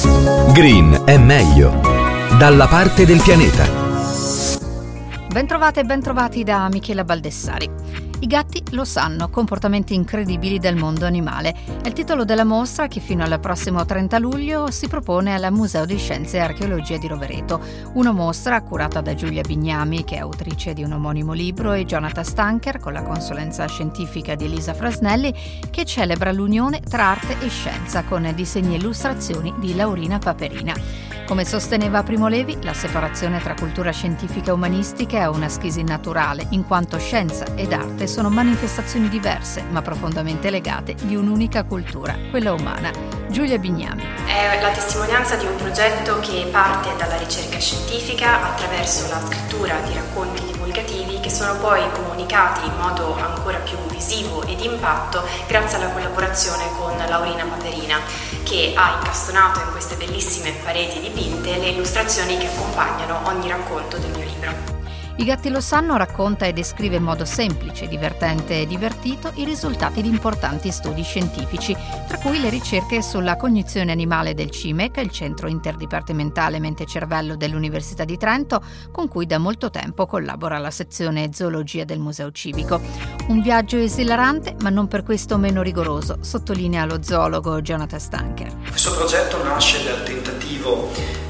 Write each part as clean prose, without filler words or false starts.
Green è meglio. Dalla parte del pianeta. Bentrovate e bentrovati da Michela Baldessari. I gatti lo sanno, comportamenti incredibili del mondo animale. È il titolo della mostra che fino al prossimo 30 luglio si propone al Museo di Scienze e Archeologia di Rovereto. Una mostra curata da Giulia Bignami, che è autrice di un omonimo libro, e Jonathan Stanker, con la consulenza scientifica di Elisa Frasnelli, che celebra l'unione tra arte e scienza con disegni e illustrazioni di Laurina Paperina. Come sosteneva Primo Levi, la separazione tra cultura scientifica e umanistica è una schisi naturale, in quanto scienza ed arte sono manifestazioni diverse, ma profondamente legate, di un'unica cultura, quella umana. Giulia Bignami. È la testimonianza di un progetto che parte dalla ricerca scientifica attraverso la scrittura di racconti divulgativi che sono poi comunicati in modo ancora più visivo e di impatto grazie alla collaborazione con Laurina Paperina, che ha incastonato in queste bellissime pareti dipinte le illustrazioni che accompagnano ogni racconto del mio libro. I gatti lo sanno racconta e descrive in modo semplice, divertente e divertito i risultati di importanti studi scientifici, tra cui le ricerche sulla cognizione animale del CIMEC, il Centro Interdipartimentale Mente-Cervello dell'Università di Trento, con cui da molto tempo collabora la sezione Zoologia del Museo Civico. Un viaggio esilarante, ma non per questo meno rigoroso, sottolinea lo zoologo Jonathan Stanker. Questo progetto nasce dal tentativo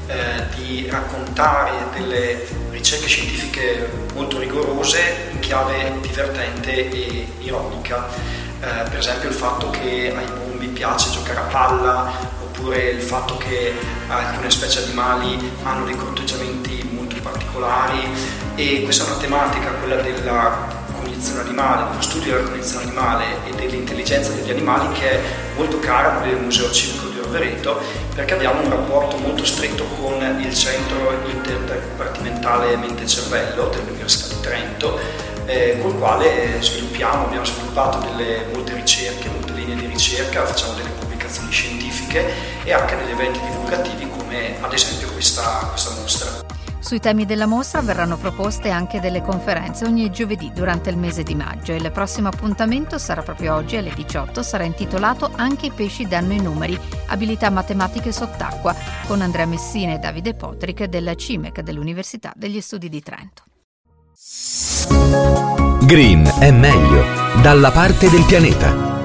di raccontare delle ricerche scientifiche molto rigorose in chiave divertente e ironica. Per esempio il fatto che ai bombi piace giocare a palla, oppure il fatto che alcune specie animali hanno dei corteggiamenti molto particolari, e questa è una tematica, quella della cognizione animale, dello studio della cognizione animale e dell'intelligenza degli animali, che è molto cara per il Museo Civico di Rovereto, perché abbiamo un rapporto molto stretto con il Centro Interdipartimentale Mente-Cervello dell'Università di Trento, col quale abbiamo sviluppato molte ricerche, molte linee di ricerca, facciamo delle pubblicazioni scientifiche e anche degli eventi divulgativi come ad esempio questa mostra. Sui temi della mostra verranno proposte anche delle conferenze ogni giovedì durante il mese di maggio, e il prossimo appuntamento sarà proprio oggi alle 18, sarà intitolato Anche i pesci danno i numeri, abilità matematiche sott'acqua, con Andrea Messina e Davide Potric del CIMEC dell'Università degli Studi di Trento. Green è meglio. Dalla parte del pianeta.